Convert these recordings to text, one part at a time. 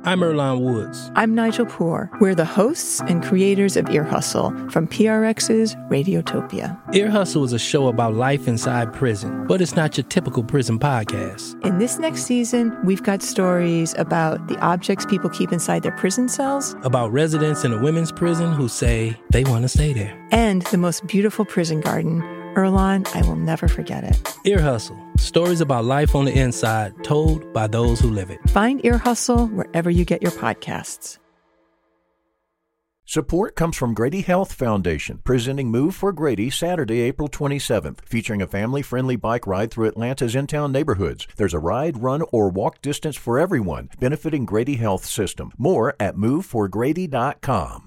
I'm Earlonne Woods. I'm Nigel Poor. We're the hosts and creators of Ear Hustle from PRX's Radiotopia. Ear Hustle is a show about life inside prison, but it's not your typical prison podcast. In this next season, we've got stories about the objects people keep inside their prison cells, about residents in a women's prison who say they want to stay there, and the most beautiful prison garden. Earlonne, I will never forget it. Ear Hustle. Stories about life on the inside, told by those who live it. Find Ear Hustle wherever you get your podcasts. Support comes from Grady Health Foundation, presenting Move for Grady Saturday, April 27th, featuring a family-friendly bike ride through Atlanta's in-town neighborhoods. There's a ride, run, or walk distance for everyone, benefiting Grady Health System. More at moveforgrady.com.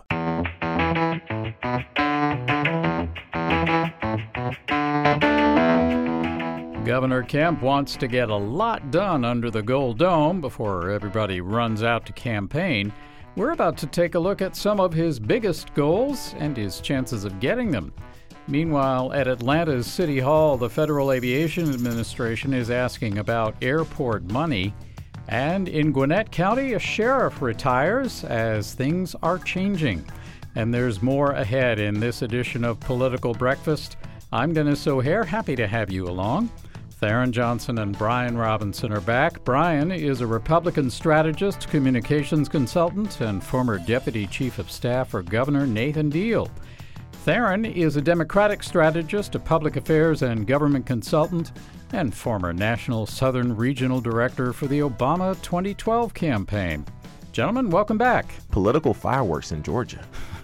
Governor Kemp wants to get a lot done under the Gold Dome before everybody runs out to campaign. We're about to take a look at some of his biggest goals and his chances of getting them. Meanwhile, at Atlanta's City Hall, the Federal Aviation Administration is asking about airport money. And in Gwinnett County, a sheriff retires as things are changing. And there's more ahead in this edition of Political Breakfast. I'm Dennis O'Hare, happy to have you along. Theron Johnson and Brian Robinson are back. Brian is a Republican strategist, communications consultant, and former Deputy Chief of Staff for Governor Nathan Deal. Theron is a Democratic strategist, a public affairs and government consultant, and former National Southern Regional Director for the Obama 2012 campaign. Gentlemen, welcome back. Political fireworks in Georgia.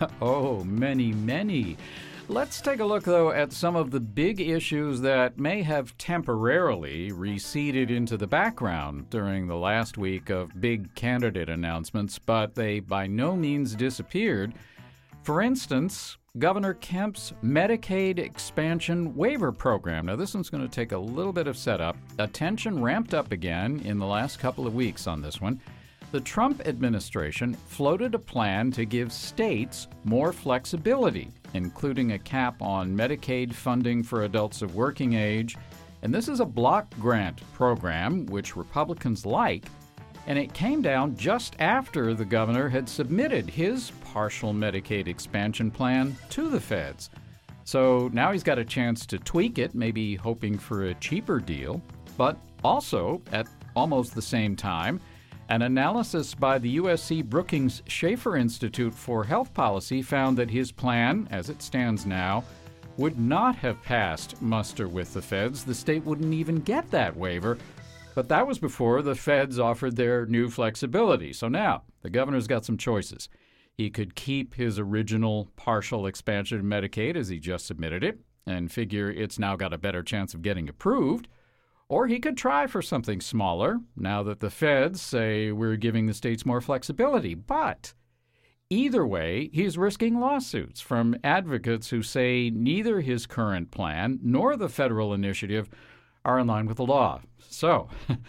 Oh, many, many. Let's take a look, though, at some of the big issues that may have temporarily receded into the background during the last week of big candidate announcements, but they by no means disappeared. For instance, Governor Kemp's Medicaid expansion waiver program. Now, this one's going to take a little bit of setup. Attention ramped up again in the last couple of weeks on this one. The Trump administration floated a plan to give states more flexibility, including a cap on Medicaid funding for adults of working age. And this is a block grant program, which Republicans like. And it came down just after the governor had submitted his partial Medicaid expansion plan to the feds. So now he's got a chance to tweak it, maybe hoping for a cheaper deal. But also, at almost the same time, an analysis by the USC Brookings Schaefer Institute for Health Policy found that his plan, as it stands now, would not have passed muster with the feds. The state wouldn't even get that waiver. But that was before the feds offered their new flexibility. So now, the governor's got some choices. He could keep his original partial expansion of Medicaid as he just submitted it and figure it's now got a better chance of getting approved. Or he could try for something smaller, now that the feds say we're giving the states more flexibility. But either way, he's risking lawsuits from advocates who say neither his current plan nor the federal initiative are in line with the law. So,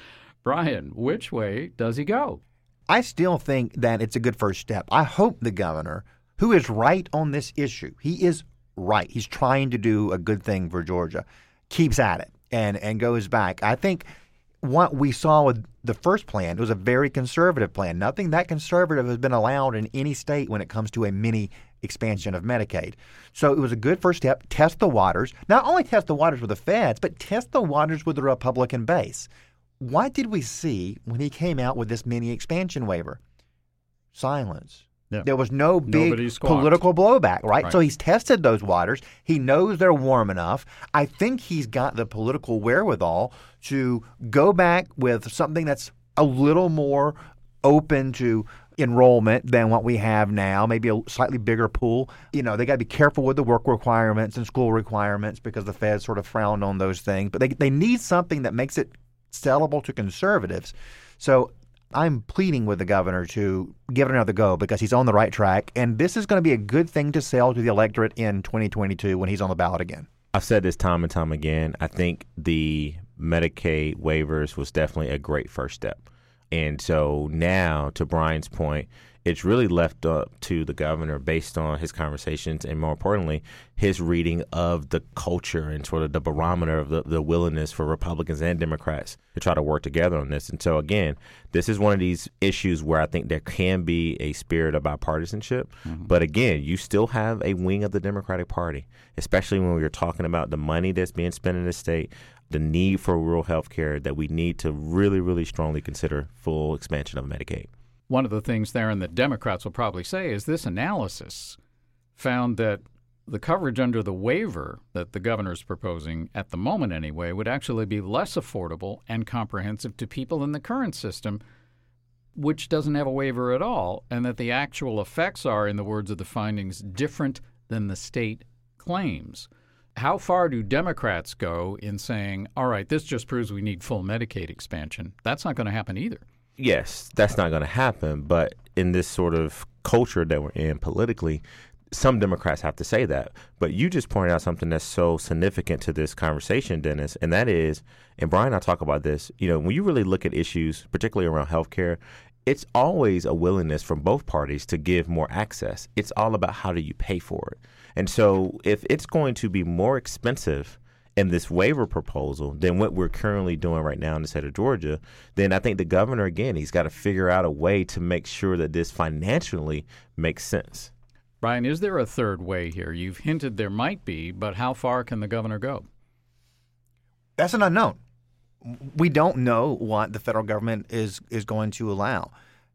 Brian, which way does he go? I still think that it's a good first step. I hope the governor, who is right on this issue, he is right. He's trying to do a good thing for Georgia, keeps at it. And goes back. I think what we saw with the first plan was a very conservative plan. Nothing that conservative has been allowed in any state when it comes to a mini expansion of Medicaid. So it was a good first step. Test the waters. Not only test the waters with the feds, but test the waters with the Republican base. What did we see when he came out with this mini expansion waiver? Silence. Yeah. There was no big political blowback, right? So he's tested those waters. He knows they're warm enough. I think he's got the political wherewithal to go back with something that's a little more open to enrollment than what we have now, maybe a slightly bigger pool. You know, they got to be careful with the work requirements and school requirements because the feds sort of frowned on those things. But they need something that makes it sellable to conservatives. So I'm pleading with the governor to give it another go because he's on the right track, and this is going to be a good thing to sell to the electorate in 2022 when he's on the ballot again. I've said this time and time again. I think the Medicaid waivers was definitely a great first step. And so now, to Brian's point, it's really left up to the governor based on his conversations and, more importantly, his reading of the culture and sort of the barometer of the willingness for Republicans and Democrats to try to work together on this. And so, again, this is one of these issues where I think there can be a spirit of bipartisanship. Mm-hmm. But, again, you still have a wing of the Democratic Party, especially when we're talking about the money that's being spent in the state, the need for rural health care, that we need to really, really strongly consider full expansion of Medicaid. One of the things there, and the Democrats will probably say, is this analysis found that the coverage under the waiver that the governor is proposing, at the moment anyway, would actually be less affordable and comprehensive to people in the current system, which doesn't have a waiver at all, and that the actual effects are, in the words of the findings, different than the state claims. How far do Democrats go in saying, all right, this just proves we need full Medicaid expansion? That's not going to happen either. Yes, that's not going to happen. But in this sort of culture that we're in politically, some Democrats have to say that. But you just pointed out something that's so significant to this conversation, Dennis, and that is, and Brian and I talk about this, when you really look at issues, particularly around health care, it's always a willingness from both parties to give more access. It's all about how do you pay for it. And so if it's going to be more expensive in this waiver proposal than what we're currently doing right now in the state of Georgia, then I think the governor, again, he's got to figure out a way to make sure that this financially makes sense. Brian, is there a third way here? You've hinted there might be, but how far can the governor go? That's an unknown. We don't know what the federal government is going to allow.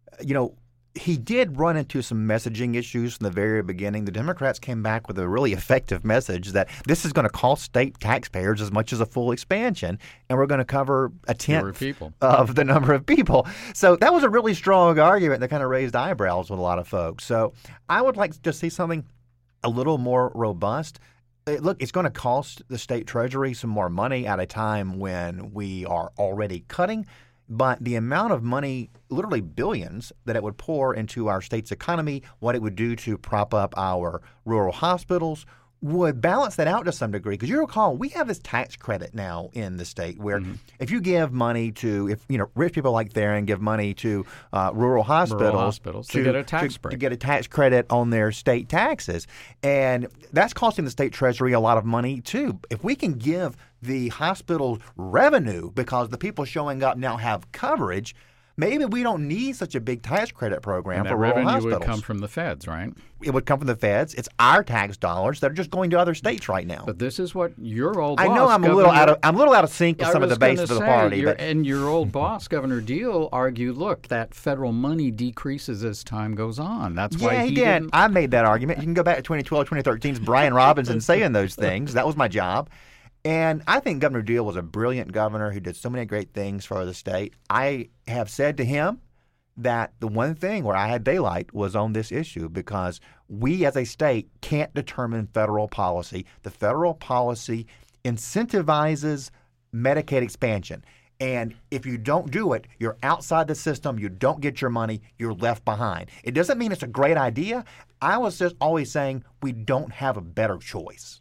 He did run into some messaging issues from the very beginning. The Democrats came back with a really effective message that this is going to cost state taxpayers as much as a full expansion, and we're going to cover a tenth of the number of people. So that was a really strong argument that kind of raised eyebrows with a lot of folks. So I would like to see something a little more robust. Look, it's going to cost the state treasury some more money at a time when we are already cutting. But the amount of money, literally billions, that it would pour into our state's economy, what it would do to prop up our rural hospitals, would balance that out to some degree. Because you recall, we have this tax credit now in the state where if you give money to, rich people like Theron give money to rural hospitals to get a tax break. To get a tax credit on their state taxes. And that's costing the state treasury a lot of money, too. If we can give the hospitals revenue because the people showing up now have coverage, maybe we don't need such a big tax credit program for rural hospitals. Revenue would come from the feds, right? It would come from the feds. It's our tax dollars that are just going to other states right now. But this is what your old boss, I know I'm a little out of sync with some of the base of the party. And your old boss, Governor Deal, argued, look, that federal money decreases as time goes on. That's why he did. I made that argument. You can go back to 2012, 2013's Brian Robinson saying those things. That was my job. And I think Governor Deal was a brilliant governor who did so many great things for the state. I have said to him that the one thing where I had daylight was on this issue because we as a state can't determine federal policy. The federal policy incentivizes Medicaid expansion. And if you don't do it, you're outside the system, you don't get your money, you're left behind. It doesn't mean it's a great idea. I was just always saying we don't have a better choice.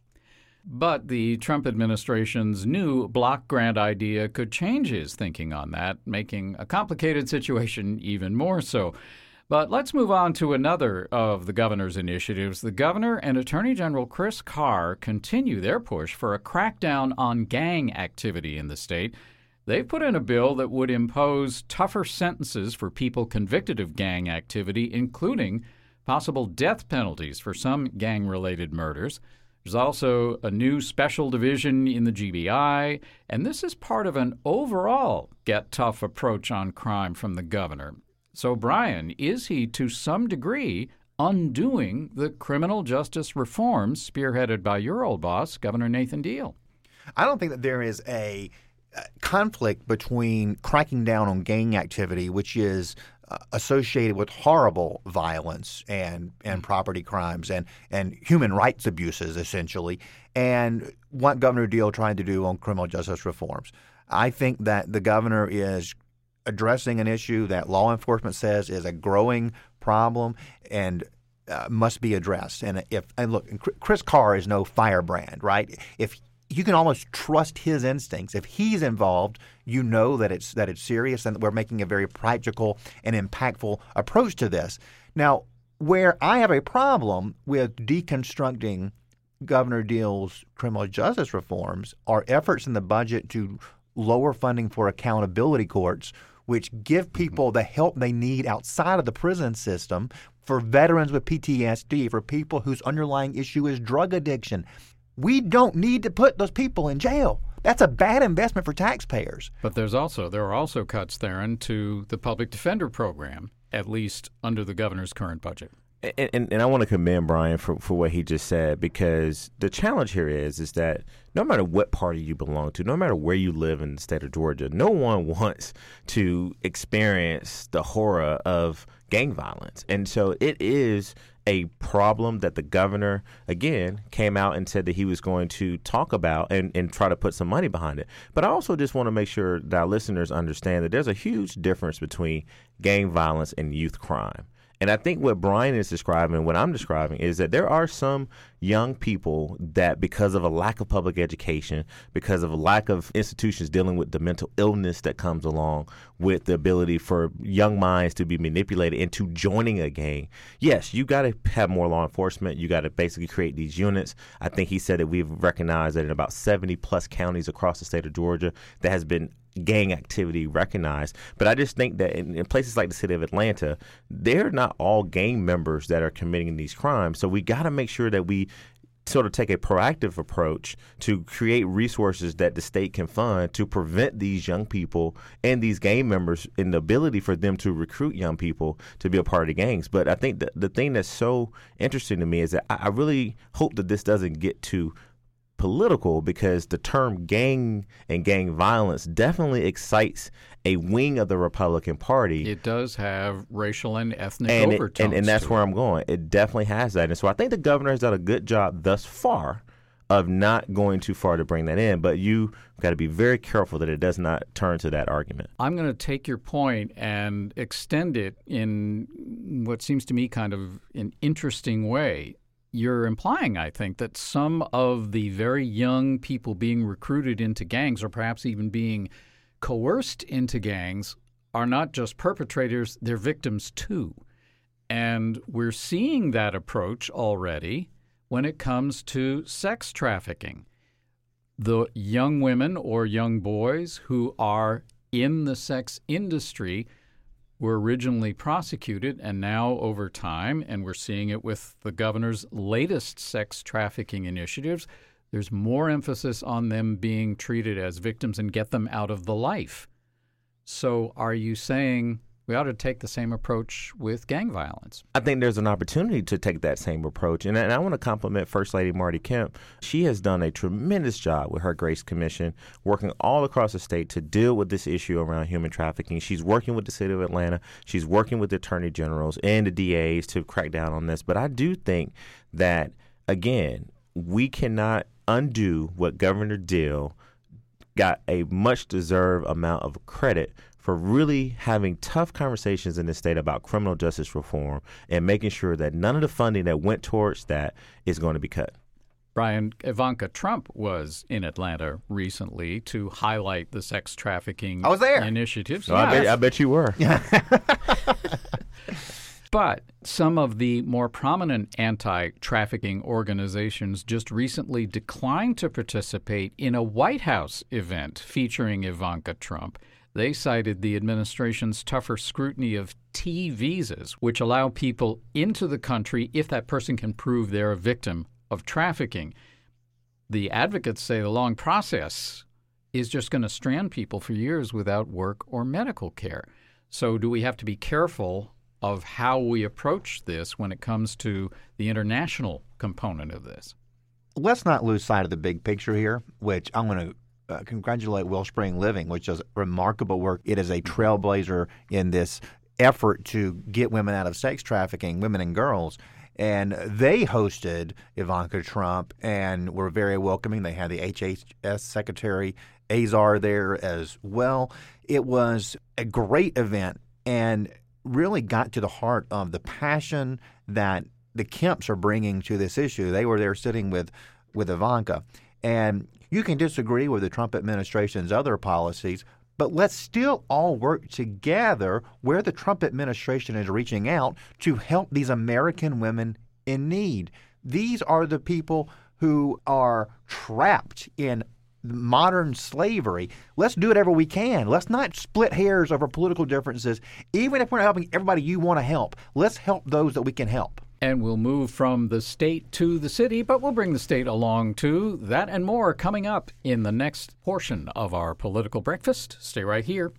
But the Trump administration's new block grant idea could change his thinking on that, making a complicated situation even more so. But let's move on to another of the governor's initiatives. The governor and Attorney General Chris Carr continue their push for a crackdown on gang activity in the state. They've put in a bill that would impose tougher sentences for people convicted of gang activity, including possible death penalties for some gang-related murders. There's also a new special division in the GBI, and this is part of an overall get-tough approach on crime from the governor. So, Brian, is he to some degree undoing the criminal justice reforms spearheaded by your old boss, Governor Nathan Deal? I don't think that there is a conflict between cracking down on gang activity, which is associated with horrible violence and property crimes and human rights abuses, essentially, and what Governor Deal tried to do on criminal justice reforms. I think that the governor is addressing an issue that law enforcement says is a growing problem and must be addressed. And look, Chris Carr is no firebrand, right? If you can almost trust his instincts. If he's involved, you know that it's serious and that we're making a very practical and impactful approach to this. Now, where I have a problem with deconstructing Governor Deal's criminal justice reforms are efforts in the budget to lower funding for accountability courts, which give people the help they need outside of the prison system, for veterans with PTSD, for people whose underlying issue is drug addiction. We don't need to put those people in jail. That's a bad investment for taxpayers. But there are also cuts, Theron, to the public defender program, at least under the governor's current budget. And I want to commend Brian for what he just said, because the challenge here is that no matter what party you belong to, no matter where you live in the state of Georgia, no one wants to experience the horror of gang violence. And so it is a problem that the governor, again, came out and said that he was going to talk about and try to put some money behind it. But I also just want to make sure that our listeners understand that there's a huge difference between gang violence and youth crime. And I think what Brian is describing, what I'm describing, is that there are some young people that, because of a lack of public education, because of a lack of institutions dealing with the mental illness that comes along with the ability for young minds to be manipulated into joining a gang. Yes, you got to have more law enforcement. You got to basically create these units. I think he said that we've recognized that in about 70 plus counties across the state of Georgia, that has been gang activity recognized. But I just think that in places like the city of Atlanta, they're not all gang members that are committing these crimes. So we got to make sure that we sort of take a proactive approach to create resources that the state can fund to prevent these young people and these gang members and the ability for them to recruit young people to be a part of the gangs. But I think the thing that's so interesting to me is that I really hope that this doesn't get too political, because the term gang and gang violence definitely excites a wing of the Republican Party. It does have racial and ethnic overtones. And that's where I'm going. It definitely has that. And so I think the governor has done a good job thus far of not going too far to bring that in. But you got to be very careful that it does not turn to that argument. I'm going to take your point and extend it in what seems to me kind of an interesting way. You're implying, I think, that some of the very young people being recruited into gangs, or perhaps even being coerced into gangs, are not just perpetrators, they're victims too. And we're seeing that approach already when it comes to sex trafficking. The young women or young boys who are in the sex industry were originally prosecuted, and now over time, and we're seeing it with the governor's latest sex trafficking initiatives, there's more emphasis on them being treated as victims and get them out of the life. So are you saying we ought to take the same approach with gang violence? I think there's an opportunity to take that same approach. And I want to compliment First Lady Marty Kemp. She has done a tremendous job with her Grace Commission, working all across the state to deal with this issue around human trafficking. She's working with the city of Atlanta. She's working with the attorney generals and the DAs to crack down on this. But I do think that, again, we cannot undo what Governor Deal got a much-deserved amount of credit for really having tough conversations in the state about criminal justice reform and making sure that none of the funding that went towards that is going to be cut. Brian, Ivanka Trump was in Atlanta recently to highlight the sex trafficking initiatives. Oh, I bet you were. But some of the more prominent anti-trafficking organizations just recently declined to participate in a White House event featuring Ivanka Trump. They cited the administration's tougher scrutiny of T visas, which allow people into the country if that person can prove they're a victim of trafficking. The advocates say the long process is just going to strand people for years without work or medical care. So do we have to be careful of how we approach this when it comes to the international component of this? Let's not lose sight of the big picture here, which I'm going to congratulate Wellspring Living, which does remarkable work. It is a trailblazer in this effort to get women out of sex trafficking, women and girls. And they hosted Ivanka Trump and were very welcoming. They had the HHS Secretary Azar there as well. It was a great event and really got to the heart of the passion that the Kemps are bringing to this issue. They were there sitting with Ivanka. And you can disagree with the Trump administration's other policies, but let's still all work together where the Trump administration is reaching out to help these American women in need. These are the people who are trapped in modern slavery. Let's do whatever we can. Let's not split hairs over political differences. Even if we're not helping everybody you want to help, let's help those that we can help. And we'll move from the state to the city, but we'll bring the state along too. That and more coming up in the next portion of our political breakfast. Stay right here.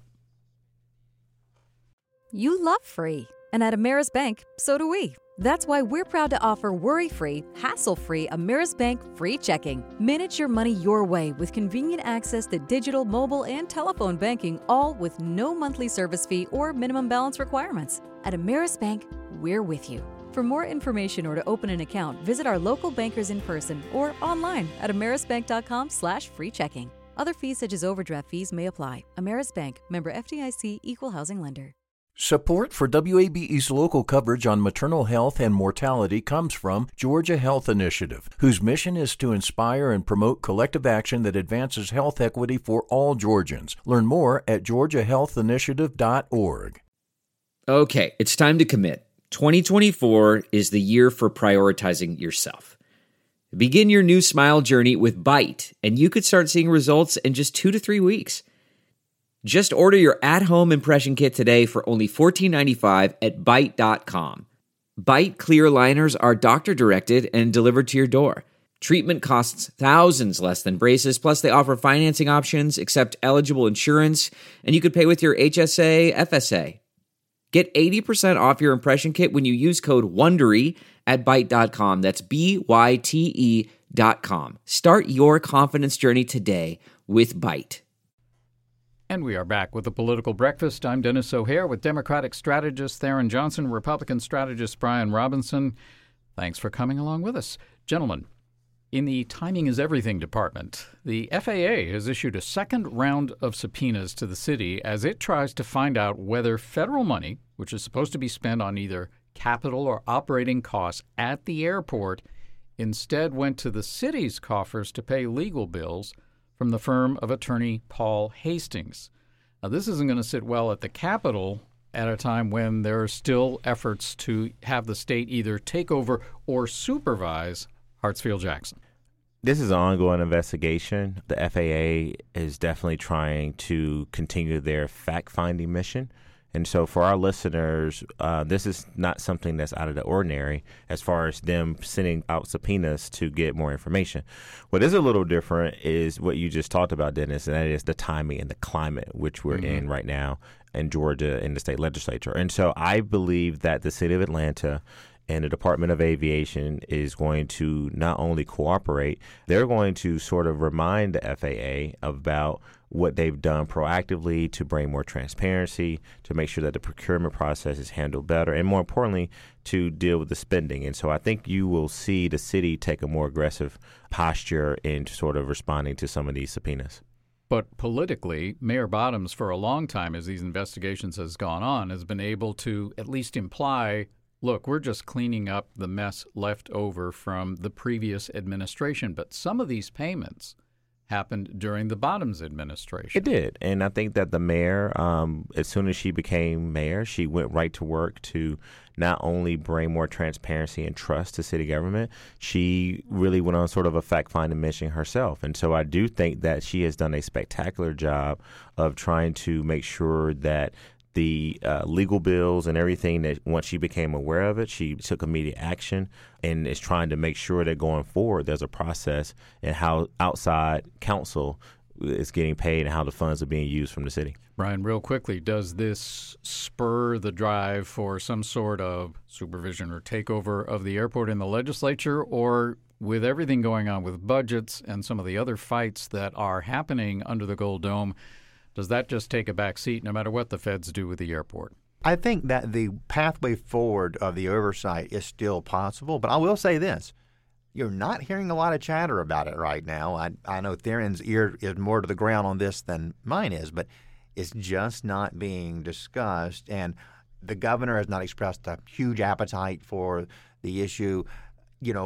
You love free. And at Ameris Bank, so do we. That's why we're proud to offer worry-free, hassle-free Ameris Bank free checking. Manage your money your way with convenient access to digital, mobile, and telephone banking, all with no monthly service fee or minimum balance requirements. At Ameris Bank, we're with you. For more information or to open an account, visit our local bankers in person or online at amerisbank.com/free checking. Other fees such as overdraft fees may apply. Ameris Bank, member FDIC, equal housing lender. Support for WABE's local coverage on maternal health and mortality comes from Georgia Health Initiative, whose mission is to inspire and promote collective action that advances health equity for all Georgians. Learn more at georgiahealthinitiative.org. Okay, it's time to commit. 2024 is the year for prioritizing yourself. Begin your new smile journey with Byte, and you could start seeing results in just 2 to 3 weeks. Just order your at-home impression kit today for only $14.95 at Byte.com. Byte clear liners are doctor-directed and delivered to your door. Treatment costs thousands less than braces, plus they offer financing options, accept eligible insurance, and you could pay with your HSA, FSA. Get 80% off your impression kit when you use code WONDERY at Byte.com. That's BYTE.com. Start your confidence journey today with Byte. And we are back with the Political Breakfast. I'm Dennis O'Hare with Democratic strategist Theron Johnson, Republican strategist Brian Robinson. Thanks for coming along with us. Gentlemen, in the Timing is Everything department, the FAA has issued a second round of subpoenas to the city as it tries to find out whether federal money, which is supposed to be spent on either capital or operating costs at the airport, instead went to the city's coffers to pay legal bills from the firm of attorney Paul Hastings. Now, this isn't going to sit well at the Capitol at a time when there are still efforts to have the state either take over or supervise Hartsfield-Jackson. This is an ongoing investigation. The FAA is definitely trying to continue their fact-finding mission. And so for our listeners, this is not something that's out of the ordinary as far as them sending out subpoenas to get more information. What is a little different is what you just talked about, Dennis, and that is the timing and the climate which we're in right now in Georgia in the state legislature. And so I believe that the city of Atlanta and the Department of Aviation is going to not only cooperate, they're going to sort of remind the FAA about what they've done proactively to bring more transparency, to make sure that the procurement process is handled better, and more importantly, to deal with the spending. And so I think you will see the city take a more aggressive posture in sort of responding to some of these subpoenas. But politically, Mayor Bottoms, for a long time, as these investigations has gone on, has been able to at least imply, look, we're just cleaning up the mess left over from the previous administration. But some of these payments happened during the Bottoms administration. It did. And I think that the mayor, as soon as she became mayor, she went right to work to not only bring more transparency and trust to city government, she really went on sort of a fact-finding mission herself. And so I do think that she has done a spectacular job of trying to make sure that the legal bills and everything, that once she became aware of it, she took immediate action and is trying to make sure that going forward there's a process in how outside counsel is getting paid and how the funds are being used from the city. Brian, real quickly, does this spur the drive for some sort of supervision or takeover of the airport in the legislature, or with everything going on with budgets and some of the other fights that are happening under the Gold Dome, does that just take a back seat no matter what the feds do with the airport? I think that the pathway forward of the oversight is still possible, but I will say this. You're not hearing a lot of chatter about it right now. I know Theron's ear is more to the ground on this than mine is, but it's just not being discussed. And the governor has not expressed a huge appetite for the issue. You know,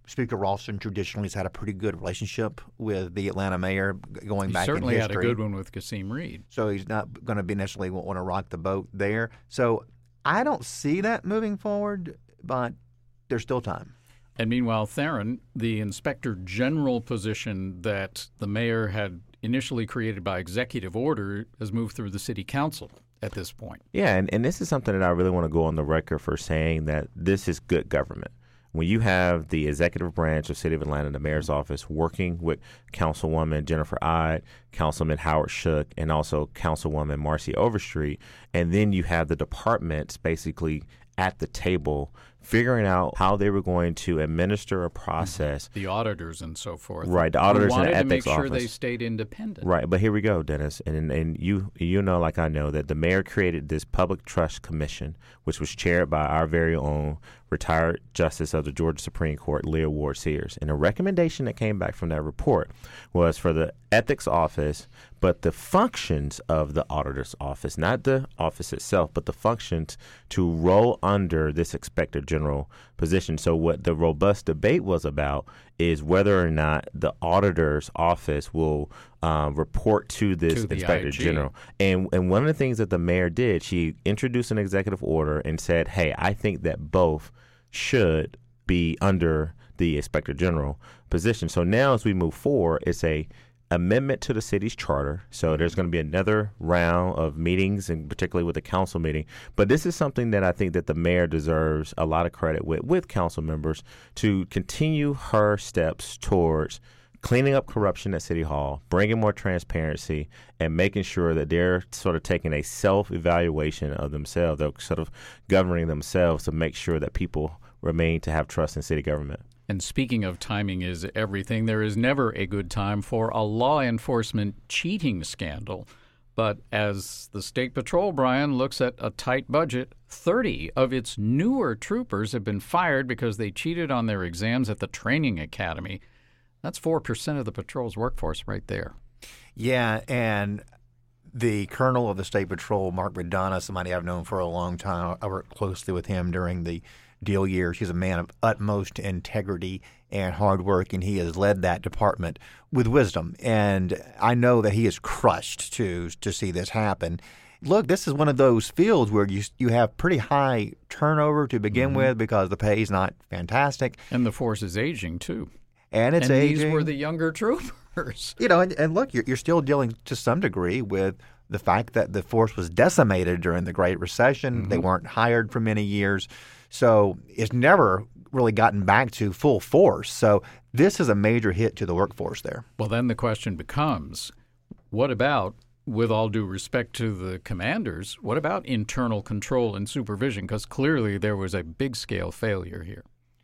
Speaker Ralston traditionally has had a pretty good relationship with the Atlanta mayor going back in history. He certainly had a good one with Kasim Reed. So he's not going to be necessarily want to rock the boat there. So I don't see that moving forward, but there's still time. And meanwhile, Theron, the inspector general position that the mayor had initially created by executive order, has moved through the city council at this point. Yeah, and this is something that I really want to go on the record for saying that this is good government. When you have the executive branch of City of Atlanta, the mayor's office, working with Councilwoman Jennifer Ide, Councilman Howard Shook, and also Councilwoman Marcy Overstreet, and then you have the departments basically at the table figuring out how they were going to administer a process. The auditors and so forth. Right, the auditors and the ethics office. Wanted to make sure they stayed independent. Right, but here we go, Dennis, and you know, like I know, that the mayor created this Public Trust Commission, which was chaired by our very own retired Justice of the Georgia Supreme Court, Leah Ward Sears. And a recommendation that came back from that report was for the ethics office, but the functions of the auditor's office, not the office itself, but the functions to roll under this inspector general position. So what the robust debate was about is whether or not the auditor's office will report to this inspector IG. general. And one of the things that the mayor did, she introduced an executive order and said, hey, I think that both should be under the inspector general position. So now as we move forward, it's a amendment to the city's charter. So there's going to be another round of meetings, and particularly with the council meeting. But this is something that I think that the mayor deserves a lot of credit with council members to continue her steps towards cleaning up corruption at City Hall, bringing more transparency, and making sure that they're sort of taking a self-evaluation of themselves. They're sort of governing themselves to make sure that people remain to have trust in city government. And speaking of timing is everything, there is never a good time for a law enforcement cheating scandal. But as the State Patrol, Brian, looks at a tight budget, 30 of its newer troopers have been fired because they cheated on their exams at the training academy. That's 4% of the patrol's workforce right there. Yeah, and the colonel of the State Patrol, Mark Madonna, somebody I've known for a long time. I worked closely with him during the Deal years. He's a man of utmost integrity and hard work, and he has led that department with wisdom. And I know that he is crushed to see this happen. Look, this is one of those fields where you have pretty high turnover to begin with because the pay is not fantastic. And the force is aging, too. And it's aging. These were the younger troopers. You know, and look, you're still dealing to some degree with the fact that the force was decimated during the Great Recession. They weren't hired for many years. So it's never really gotten back to full force. So this is a major hit to the workforce there. Well, then the question becomes, what about, with all due respect to the commanders, what about internal control and supervision? Because clearly there was a big-scale failure here.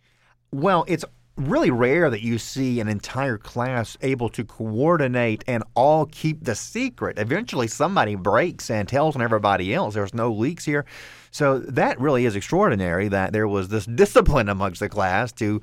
Well, it's really rare that you see an entire class able to coordinate and all keep the secret. Eventually somebody breaks and tells on everybody else. There's no leaks here. So that really is extraordinary that there was this discipline amongst the class to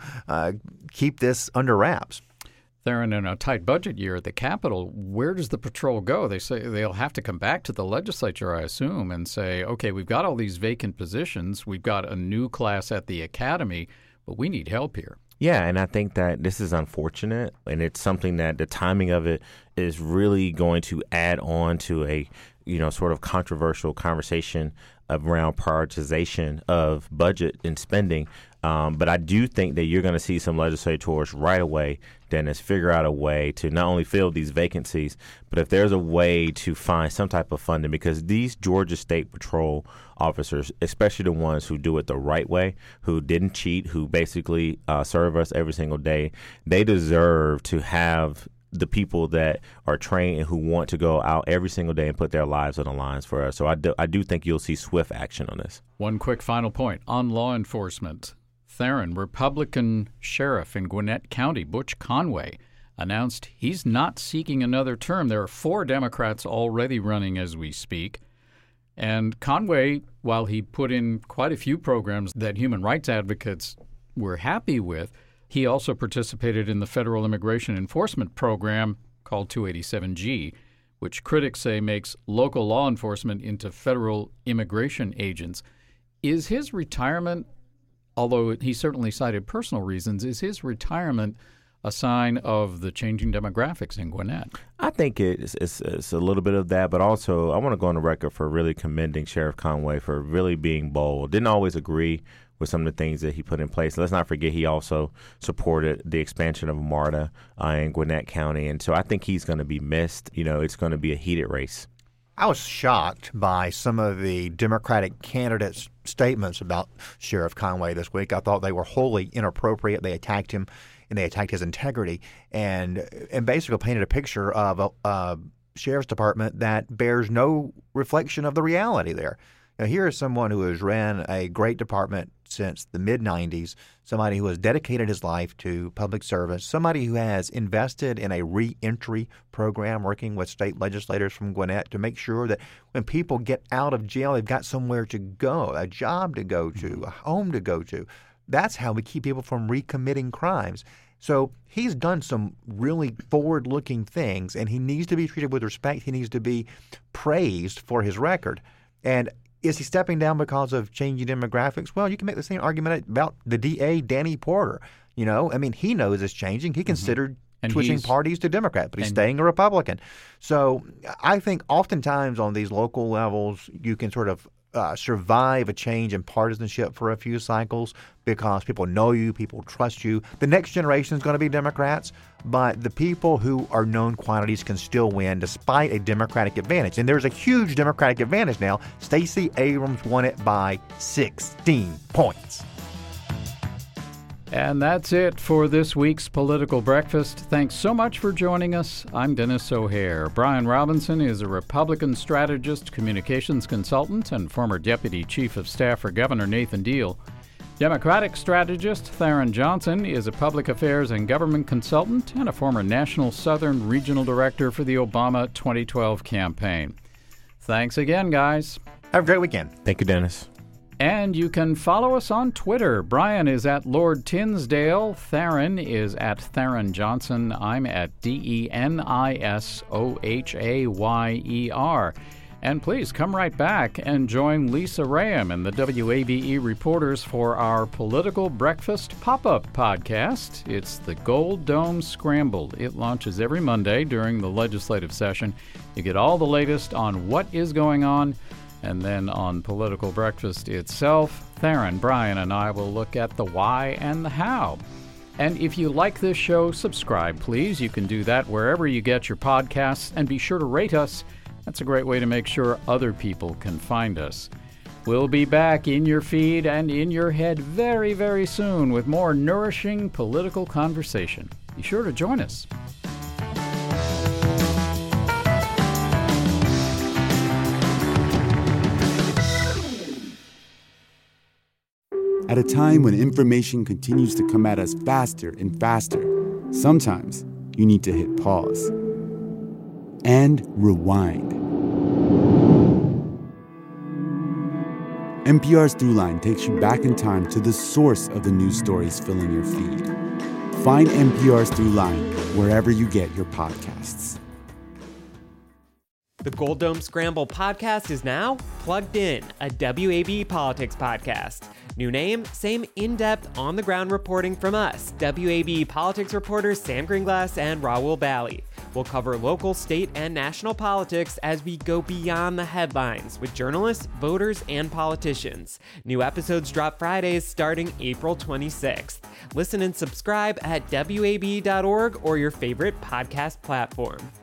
keep this under wraps. They're in a tight budget year at the Capitol. Where does the patrol go? They say they'll have to come back to the legislature, I assume, and say, okay, we've got all these vacant positions. We've got a new class at the academy, but we need help here. Yeah, and I think that this is unfortunate, and it's something that the timing of it is really going to add on to a, sort of controversial conversation around prioritization of budget and spending. But I do think that you're going to see some legislators right away, Dennis, figure out a way to not only fill these vacancies, but if there's a way to find some type of funding, because these Georgia State Patrol officers, especially the ones who do it the right way, who didn't cheat, who basically serve us every single day, they deserve to have the people that are trained and who want to go out every single day and put their lives on the lines for us. So I do think you'll see swift action on this. One quick final point on law enforcement. Theron, Republican sheriff in Gwinnett County, Butch Conway, announced he's not seeking another term. There are 4 Democrats already running as we speak. And Conway, while he put in quite a few programs that human rights advocates were happy with, he also participated in the federal immigration enforcement program called 287G, which critics say makes local law enforcement into federal immigration agents. Is his retirement although he certainly cited personal reasons, is his retirement a sign of the changing demographics in Gwinnett? I think it's a little bit of that, but also I want to go on the record for really commending Sheriff Conway for really being bold. Didn't always agree with some of the things that he put in place. Let's not forget he also supported the expansion of MARTA in Gwinnett County, and so I think he's going to be missed. It's going to be a heated race. I was shocked by some of the Democratic candidates' statements about Sheriff Conway this week. I thought they were wholly inappropriate. They attacked him, and they attacked his integrity, and basically painted a picture of a sheriff's department that bears no reflection of the reality there. Now, here is someone who has ran a great department since the mid-'90s, somebody who has dedicated his life to public service, somebody who has invested in a reentry program working with state legislators from Gwinnett to make sure that when people get out of jail, they've got somewhere to go, a job to go to, a home to go to. That's how we keep people from recommitting crimes. So he's done some really forward-looking things, and he needs to be treated with respect. He needs to be praised for his record. And is he stepping down because of changing demographics? Well, you can make the same argument about the DA, Danny Porter. He knows it's changing. He considered switching parties to Democrat, but he's staying a Republican. So I think oftentimes on these local levels, you can sort of survive a change in partisanship for a few cycles because people know you, people trust you. The next generation is going to be Democrats, but the people who are known quantities can still win despite a Democratic advantage. And there's a huge Democratic advantage now. Stacey Abrams won it by 16 points. And that's it for this week's Political Breakfast. Thanks so much for joining us. I'm Dennis O'Hare. Brian Robinson is a Republican strategist, communications consultant, and former Deputy Chief of Staff for Governor Nathan Deal. Democratic strategist Theron Johnson is a public affairs and government consultant and a former National Southern Regional Director for the Obama 2012 campaign. Thanks again, guys. Have a great weekend. Thank you, Dennis. And you can follow us on Twitter. Brian is at Lord Tinsdale. Theron is at Theron Johnson. I'm at DENISOHAYER. And please come right back and join Lisa Rayam and the WABE reporters for our Political Breakfast pop-up podcast. It's the Gold Dome Scrambled. It launches every Monday during the legislative session. You get all the latest on what is going on. And then on Political Breakfast itself, Theron, Brian, and I will look at the why and the how. And if you like this show, subscribe, please. You can do that wherever you get your podcasts, and be sure to rate us. That's a great way to make sure other people can find us. We'll be back in your feed and in your head very, very soon with more nourishing political conversation. Be sure to join us. At a time when information continues to come at us faster and faster, sometimes you need to hit pause and rewind. NPR's Throughline takes you back in time to the source of the news stories filling your feed. Find NPR's Throughline wherever you get your podcasts. The Gold Dome Scramble podcast is now Plugged In, a WAB politics podcast. New name, same in-depth, on-the-ground reporting from us, WAB politics reporters Sam Greenglass and Raul Bally. We'll cover local, state, and national politics as we go beyond the headlines with journalists, voters, and politicians. New episodes drop Fridays starting April 26th. Listen and subscribe at WAB.org or your favorite podcast platform.